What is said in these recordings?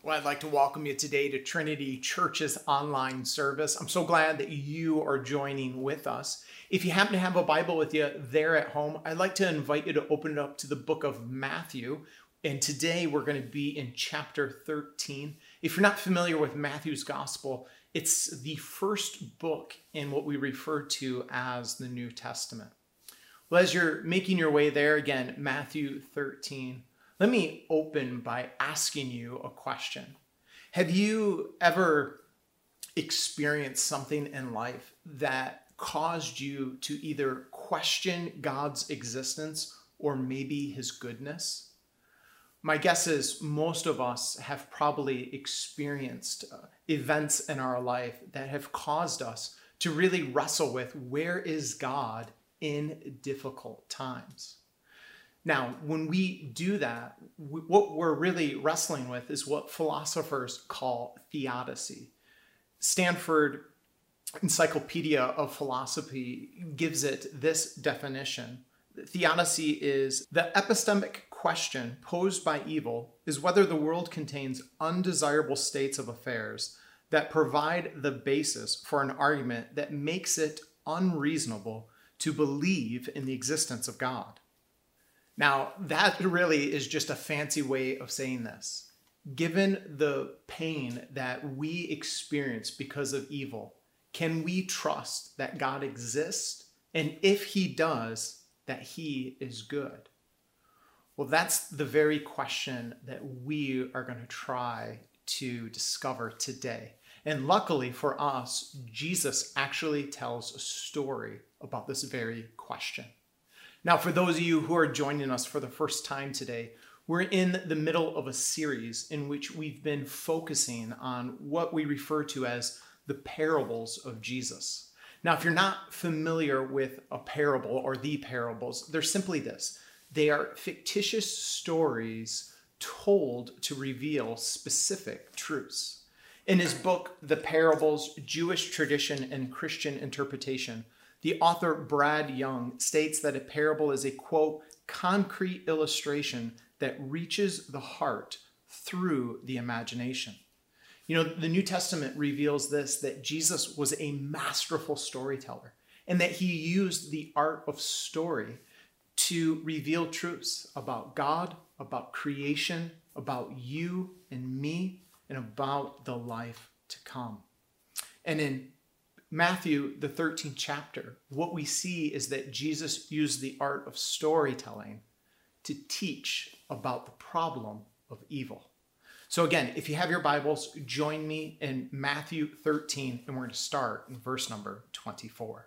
Well, I'd like to welcome you today to Trinity Church's online service. I'm so glad that you are joining with us. If you happen to have a Bible with you there at home, I'd like to invite you to open it up to the book of Matthew. And today we're going to be in chapter 13. If you're not familiar with Matthew's gospel, it's the first book in what we refer to as the New Testament. Well, as you're making your way there, again, Matthew 13, let me open by asking you a question. Have you ever experienced something in life that caused you to either question God's existence or maybe his goodness? My guess is most of us have probably experienced events in our life that have caused us to really wrestle with where is God in difficult times. Now, when we do that, what we're really wrestling with is what philosophers call theodicy. Stanford Encyclopedia of Philosophy gives it this definition. Theodicy is the epistemic question posed by evil is whether the world contains undesirable states of affairs that provide the basis for an argument that makes it unreasonable to believe in the existence of God. Now, that really is just a fancy way of saying this. Given the pain that we experience because of evil, can we trust that God exists? And if he does, that he is good? Well, that's the very question that we are going to try to discover today. And luckily for us, Jesus actually tells a story about this very question. Now, for those of you who are joining us for the first time today, we're in the middle of a series in which we've been focusing on what we refer to as the parables of Jesus. Now, if you're not familiar with a parable or the parables, they're simply this. They are fictitious stories told to reveal specific truths. In his book, The Parables, Jewish Tradition and Christian Interpretation, the author Brad Young states that a parable is a, quote, concrete illustration that reaches the heart through the imagination. You know, the New Testament reveals this, that Jesus was a masterful storyteller and that he used the art of story to reveal truths about God, about creation, about you and me, and about the life to come. And in Matthew, the 13th chapter, what we see is that Jesus used the art of storytelling to teach about the problem of evil. So again, if you have your Bibles, join me in Matthew 13, and we're going to start in verse number 24.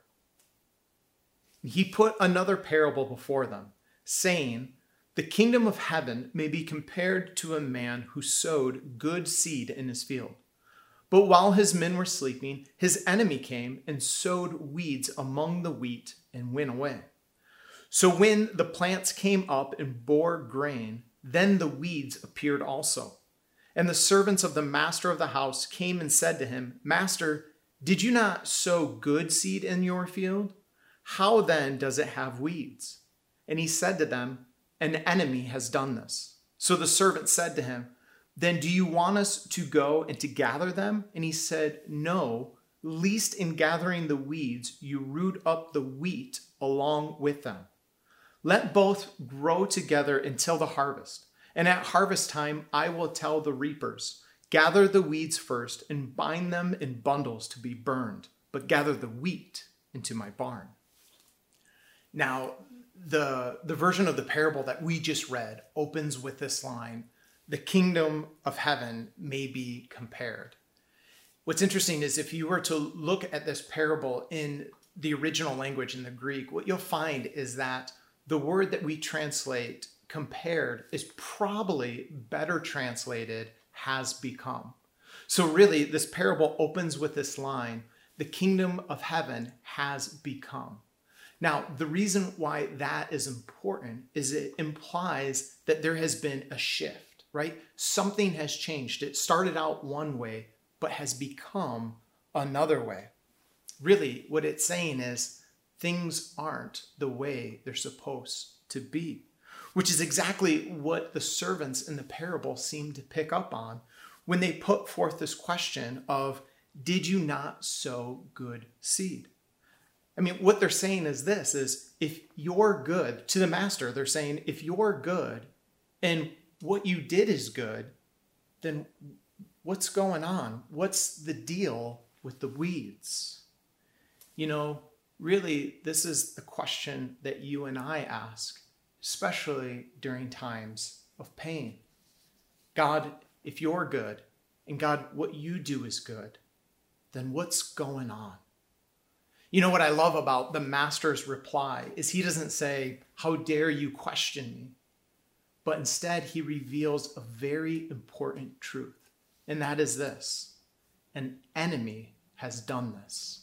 He put another parable before them, saying, "The kingdom of heaven may be compared to a man who sowed good seed in his field. But while his men were sleeping, his enemy came and sowed weeds among the wheat and went away. So when the plants came up and bore grain, then the weeds appeared also. And the servants of the master of the house came and said to him, 'Master, did you not sow good seed in your field? How then does it have weeds?' And he said to them, 'An enemy has done this.' So the servant said to him, 'Then do you want us to go and to gather them?' And he said, 'No, lest in gathering the weeds you root up the wheat along with them. Let both grow together until the harvest. And at harvest time I will tell the reapers, gather the weeds first and bind them in bundles to be burned, but gather the wheat into my barn.'" Now, the version of the parable that we just read opens with this line, "The kingdom of heaven may be compared." What's interesting is if you were to look at this parable in the original language, in the Greek, what you'll find is that the word that we translate compared is probably better translated has become. So really, this parable opens with this line, "The kingdom of heaven has become." Now, the reason why that is important is it implies that there has been a shift, right? Something has changed. It started out one way, but has become another way. Really, what it's saying is things aren't the way they're supposed to be, which is exactly what the servants in the parable seem to pick up on when they put forth this question of, did you not sow good seed? I mean, what they're saying is this, is if you're good, to the master, they're saying, if you're good and what you did is good, then what's going on? What's the deal with the weeds? You know, really, this is the question that you and I ask, especially during times of pain. God, if you're good, and God, what you do is good, then what's going on? You know what I love about the master's reply is he doesn't say, how dare you question me? But instead, he reveals a very important truth. And that is this: an enemy has done this.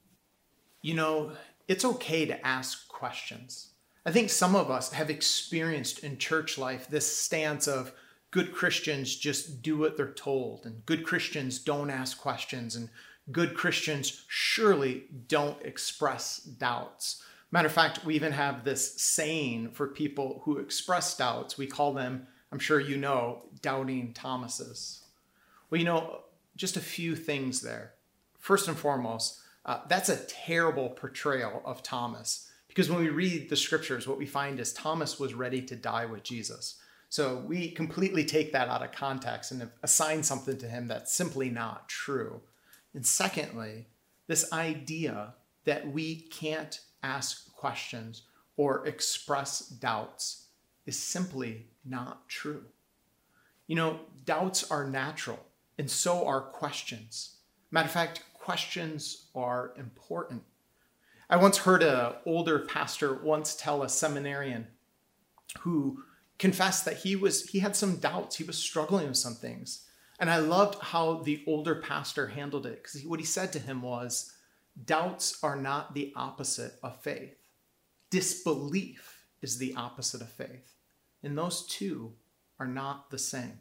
You know, it's okay to ask questions. I think some of us have experienced in church life this stance of good Christians just do what they're told, and good Christians don't ask questions, and good Christians surely don't express doubts. Matter of fact, we even have this saying for people who express doubts. We call them, I'm sure you know, doubting Thomases. Well, you know, just a few things there. First and foremost, that's a terrible portrayal of Thomas, because when we read the scriptures, what we find is Thomas was ready to die with Jesus. So we completely take that out of context and assign something to him that's simply not true. And secondly, this idea that we can't ask questions or express doubts is simply not true. You know, doubts are natural, and so are questions. Matter of fact, questions are important. I once heard an older pastor once tell a seminarian who confessed that he had some doubts. He was struggling with some things. And I loved how the older pastor handled it, because what he said to him was, doubts are not the opposite of faith. Disbelief is the opposite of faith. And those two are not the same.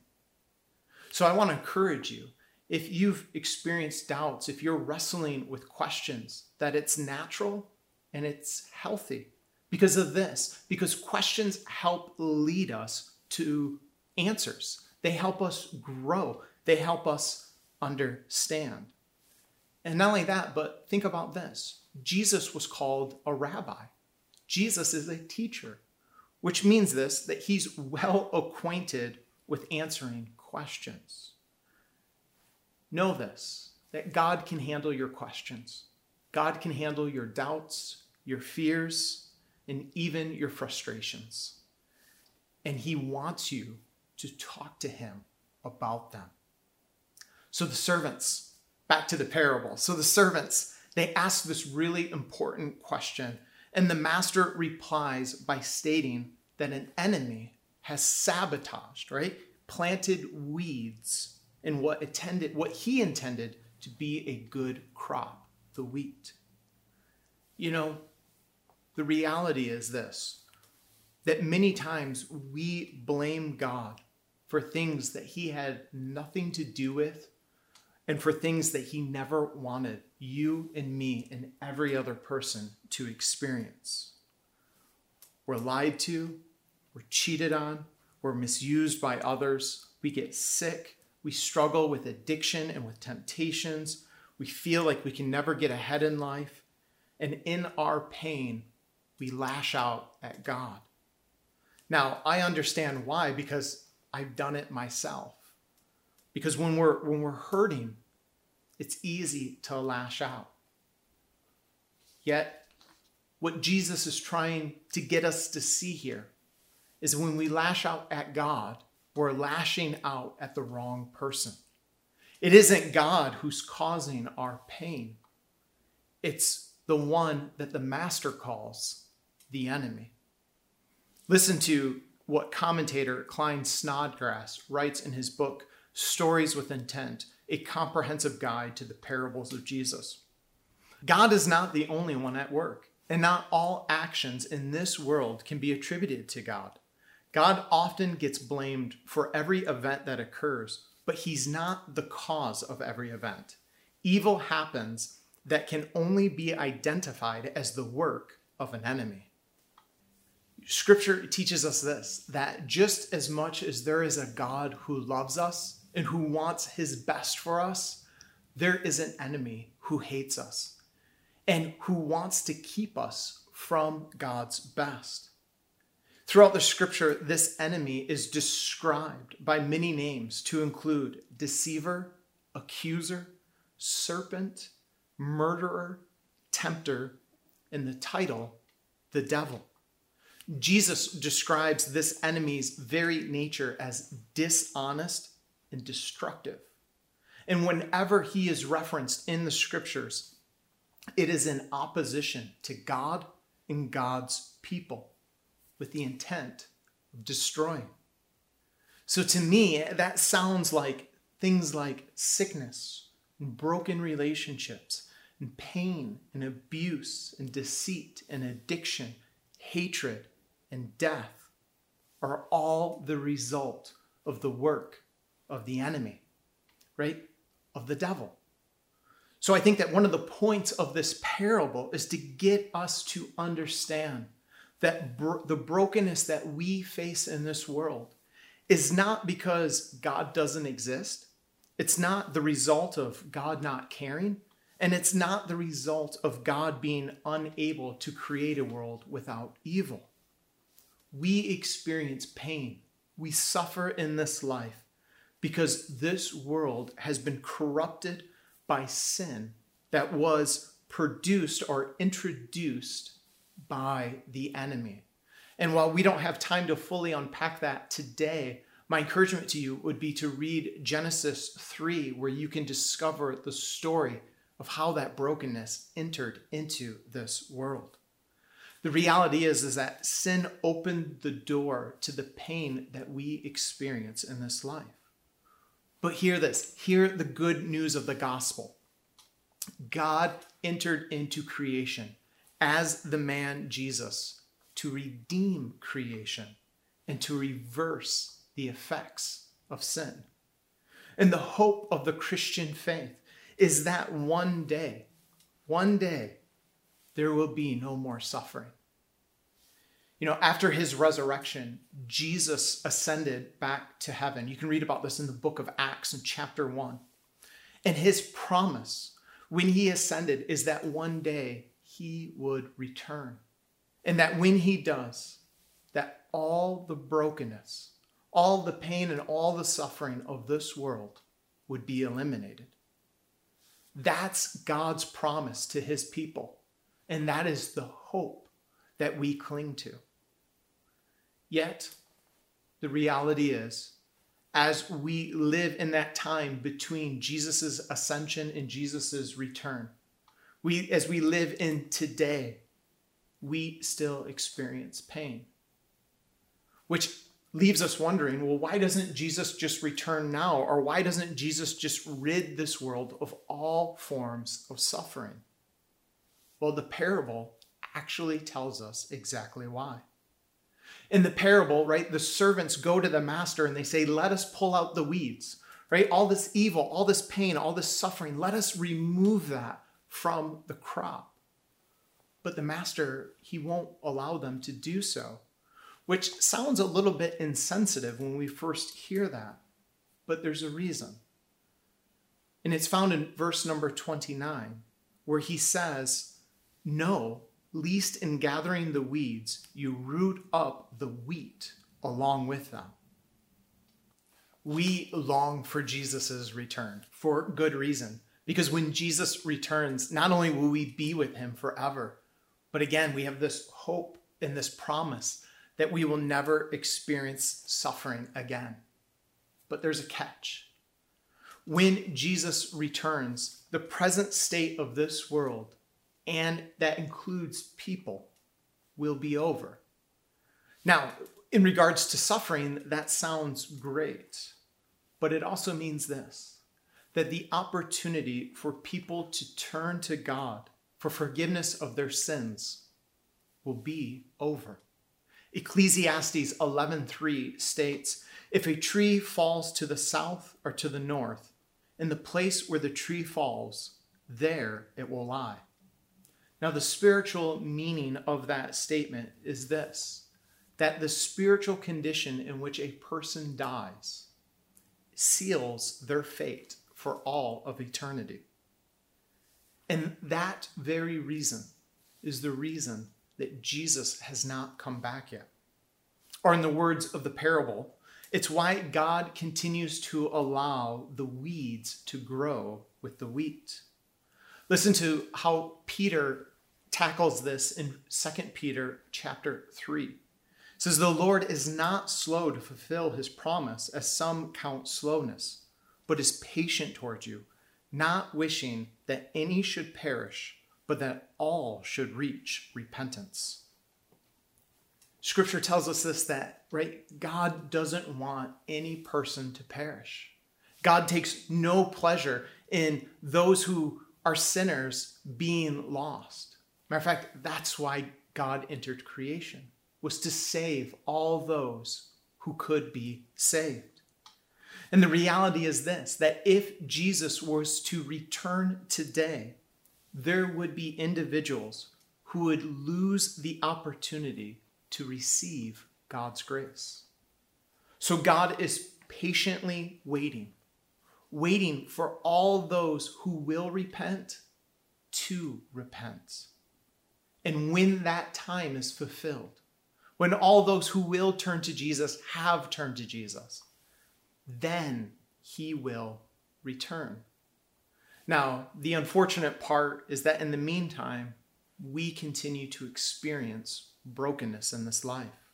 So I want to encourage you, if you've experienced doubts, if you're wrestling with questions, that it's natural and it's healthy because of this, because questions help lead us to answers. They help us grow. They help us understand. And not only that, but think about this. Jesus was called a rabbi. Jesus is a teacher, which means this, that he's well acquainted with answering questions. Know this, that God can handle your questions. God can handle your doubts, your fears, and even your frustrations. And he wants you to talk to him about them. So the servants, back to the parable. So the servants, they ask this really important question, and the master replies by stating that an enemy has sabotaged, right? Planted weeds in what he intended to be a good crop, the wheat. You know, the reality is this, that many times we blame God for things that he had nothing to do with, and for things that he never wanted you and me and every other person to experience. We're lied to, we're cheated on, we're misused by others, we get sick, we struggle with addiction and with temptations, we feel like we can never get ahead in life, and in our pain, we lash out at God. Now, I understand why, because I've done it myself. Because when we're hurting, it's easy to lash out. Yet, what Jesus is trying to get us to see here is when we lash out at God, we're lashing out at the wrong person. It isn't God who's causing our pain. It's the one that the master calls the enemy. Listen to what commentator Klyne Snodgrass writes in his book, Stories with Intent, a comprehensive guide to the parables of Jesus. God is not the only one at work, and not all actions in this world can be attributed to God. God often gets blamed for every event that occurs, but he's not the cause of every event. Evil happens that can only be identified as the work of an enemy. Scripture teaches us this, that just as much as there is a God who loves us, and who wants his best for us, there is an enemy who hates us and who wants to keep us from God's best. Throughout the scripture, this enemy is described by many names to include deceiver, accuser, serpent, murderer, tempter, and the title, the devil. Jesus describes this enemy's very nature as dishonest and destructive. And whenever he is referenced in the scriptures, it is in opposition to God and God's people with the intent of destroying. So to me, that sounds like things like sickness and broken relationships and pain and abuse and deceit and addiction, hatred and death are all the result of the work of the enemy, right? Of the devil. So I think that one of the points of this parable is to get us to understand that the brokenness that we face in this world is not because God doesn't exist. It's not the result of God not caring. And it's not the result of God being unable to create a world without evil. We experience pain. We suffer in this life because this world has been corrupted by sin that was produced or introduced by the enemy. And while we don't have time to fully unpack that today, my encouragement to you would be to read Genesis 3, where you can discover the story of how that brokenness entered into this world. The reality is that sin opened the door to the pain that we experience in this life. But hear this, hear the good news of the gospel. God entered into creation as the man Jesus to redeem creation and to reverse the effects of sin. And the hope of the Christian faith is that one day, there will be no more suffering. You know, after his resurrection, Jesus ascended back to heaven. You can read about this in the book of Acts in chapter 1. And his promise when he ascended is that one day he would return. And that when he does, that all the brokenness, all the pain, and all the suffering of this world would be eliminated. That's God's promise to his people. And that is the hope that we cling to. Yet, the reality is, as we live in that time between Jesus' ascension and Jesus' return, as we live in today, we still experience pain. Which leaves us wondering, well, why doesn't Jesus just return now? Or why doesn't Jesus just rid this world of all forms of suffering? Well, the parable actually tells us exactly why. In the parable, right, the servants go to the master and they say, let us pull out the weeds, right? All this evil, all this pain, all this suffering, let us remove that from the crop. But the master, he won't allow them to do so, which sounds a little bit insensitive when we first hear that, but there's a reason. And it's found in verse number 29, where he says, no, lest in gathering the weeds, you root up the wheat along with them. We long for Jesus' return for good reason, because when Jesus returns, not only will we be with him forever, but again, we have this hope and this promise that we will never experience suffering again. But there's a catch. When Jesus returns, the present state of this world, and that includes people, will be over. Now, in regards to suffering, that sounds great, but it also means this, that the opportunity for people to turn to God for forgiveness of their sins will be over. Ecclesiastes 11:3 states, if a tree falls to the south or to the north, in the place where the tree falls, there it will lie. Now, the spiritual meaning of that statement is this, that the spiritual condition in which a person dies seals their fate for all of eternity. And that very reason is the reason that Jesus has not come back yet. Or in the words of the parable, it's why God continues to allow the weeds to grow with the wheat. Listen to how Peter tackles this in 2 Peter chapter 3. It says, "The Lord is not slow to fulfill his promise, as some count slowness, but is patient towards you, not wishing that any should perish, but that all should reach repentance." Scripture tells us this, that, right, God doesn't want any person to perish. God takes no pleasure in those who are sinners being lost. Matter of fact, that's why God entered creation, was to save all those who could be saved. And the reality is this, that if Jesus was to return today, there would be individuals who would lose the opportunity to receive God's grace. So God is patiently waiting for all those who will repent to repent. And when that time is fulfilled, when all those who will turn to Jesus have turned to Jesus, then he will return. Now, the unfortunate part is that in the meantime, we continue to experience brokenness in this life.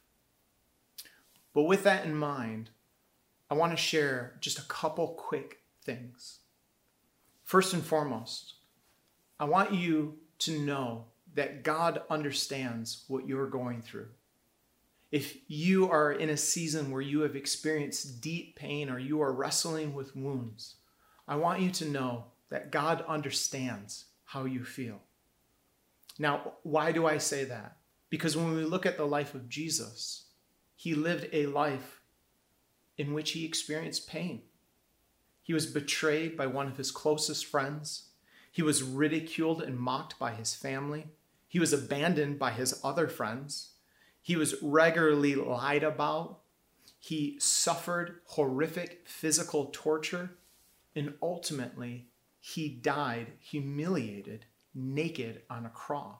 But with that in mind, I want to share just a couple quick things. First and foremost, I want you to know that God understands what you're going through. If you are in a season where you have experienced deep pain or you are wrestling with wounds, I want you to know that God understands how you feel. Now, why do I say that? Because when we look at the life of Jesus, he lived a life in which he experienced pain. He was betrayed by one of his closest friends. He was ridiculed and mocked by his family. He was abandoned by his other friends. He was regularly lied about. He suffered horrific physical torture. And ultimately, he died humiliated, naked on a cross.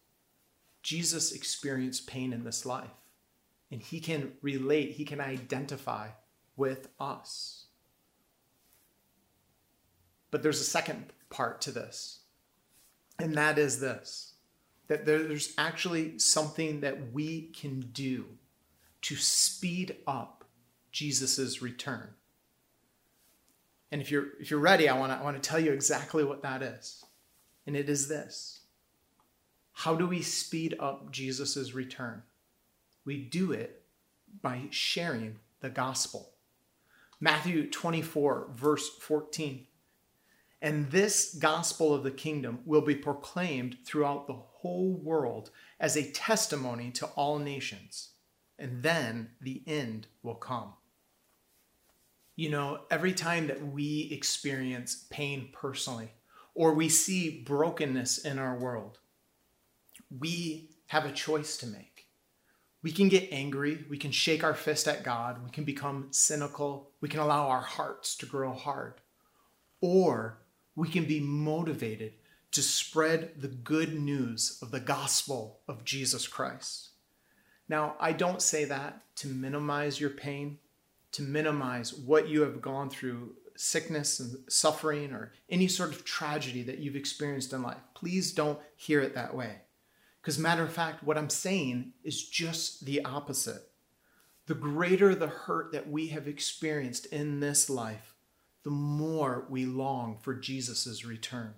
Jesus experienced pain in this life, and he can relate, he can identify with us. But there's a second part to this, and that is this, that there's actually something that we can do to speed up Jesus's return. And if you're ready, I want to tell you exactly what that is. And it is this. How do we speed up Jesus's return? We do it by sharing the gospel. Matthew 24, verse 14. "And this gospel of the kingdom will be proclaimed throughout the whole world as a testimony to all nations, and then the end will come." You know, every time that we experience pain personally, or we see brokenness in our world, we have a choice to make. We can get angry. We can shake our fist at God. We can become cynical. We can allow our hearts to grow hard. Or we can be motivated to spread the good news of the gospel of Jesus Christ. Now, I don't say that to minimize your pain, to minimize what you have gone through, sickness and suffering, or any sort of tragedy that you've experienced in life. Please don't hear it that way. Because matter of fact, what I'm saying is just the opposite. The greater the hurt that we have experienced in this life, the more we long for Jesus's return.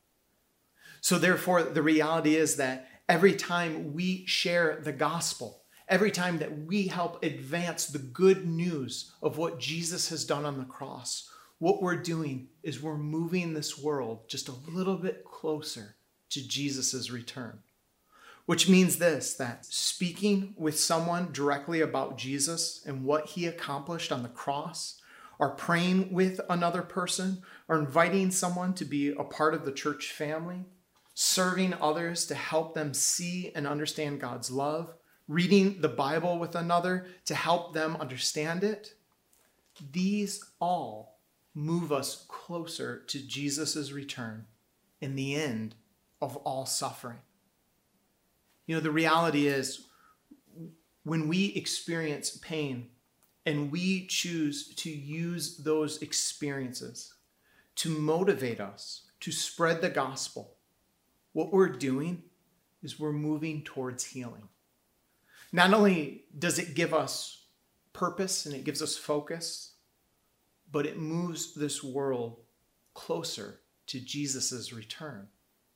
So therefore, the reality is that every time we share the gospel, every time that we help advance the good news of what Jesus has done on the cross, what we're doing is we're moving this world just a little bit closer to Jesus's return. Which means this, that speaking with someone directly about Jesus and what he accomplished on the cross, or praying with another person, or inviting someone to be a part of the church family, serving others to help them see and understand God's love, reading the Bible with another to help them understand it, these all move us closer to Jesus' return and the end of all suffering. You know, the reality is when we experience pain and we choose to use those experiences to motivate us to spread the gospel, what we're doing is we're moving towards healing. Not only does it give us purpose and it gives us focus, but it moves this world closer to Jesus' return.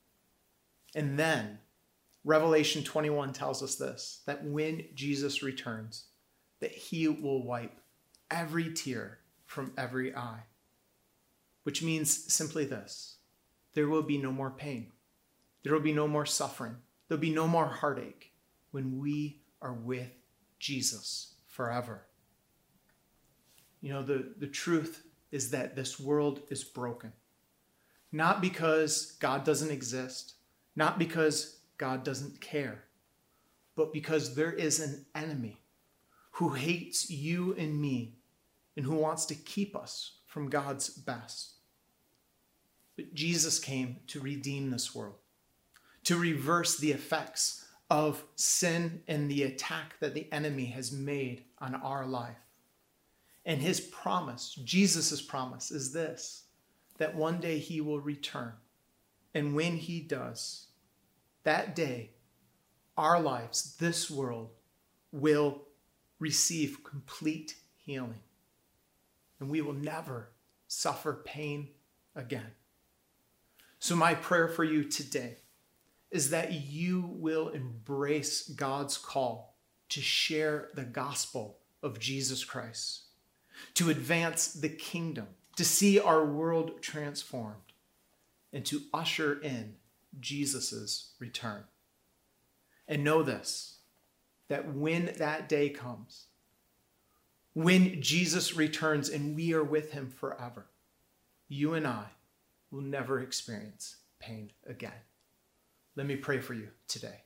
And then Revelation 21 tells us this, that when Jesus returns, that he will wipe every tear from every eye, which means simply this: there will be no more pain. There will be no more suffering. There'll be no more heartache when we are with Jesus forever. You know, the truth is that this world is broken. Not because God doesn't exist, not because God doesn't care, but because there is an enemy who hates you and me and who wants to keep us from God's best. But Jesus came to redeem this world, to reverse the effects of sin and the attack that the enemy has made on our life. And his promise, Jesus' promise, is this, that one day he will return. And when he does, that day, our lives, this world, will receive complete healing. And we will never suffer pain again. So my prayer for you today is that you will embrace God's call to share the gospel of Jesus Christ, to advance the kingdom, to see our world transformed, and to usher in Jesus' return. And know this, that when that day comes, when Jesus returns and we are with him forever, you and I will never experience pain again. Let me pray for you today.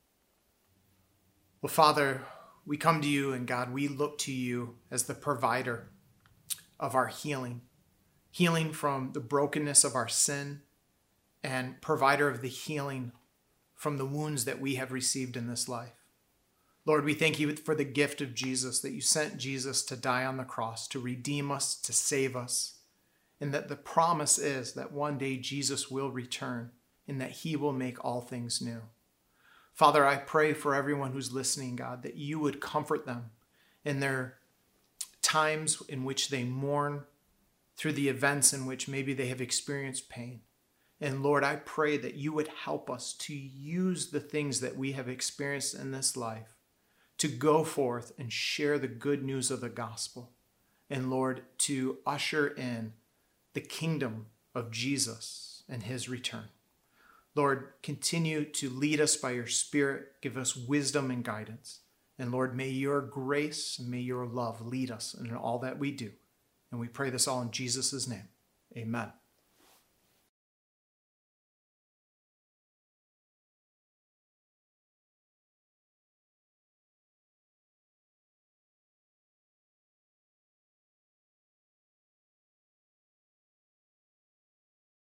Well, Father, we come to you, and God, we look to you as the provider of our healing from the brokenness of our sin, and provider of the healing from the wounds that we have received in this life. Lord, we thank you for the gift of Jesus, that you sent Jesus to die on the cross, to redeem us, to save us, and that the promise is that one day Jesus will return and that he will make all things new. Father, I pray for everyone who's listening, God, that you would comfort them in their times in which they mourn, through the events in which maybe they have experienced pain. And Lord, I pray that you would help us to use the things that we have experienced in this life to go forth and share the good news of the gospel. And Lord, to usher in the kingdom of Jesus and his return. Lord, continue to lead us by your Spirit. Give us wisdom and guidance. And Lord, may your grace and may your love lead us in all that we do. And we pray this all in Jesus' name. Amen.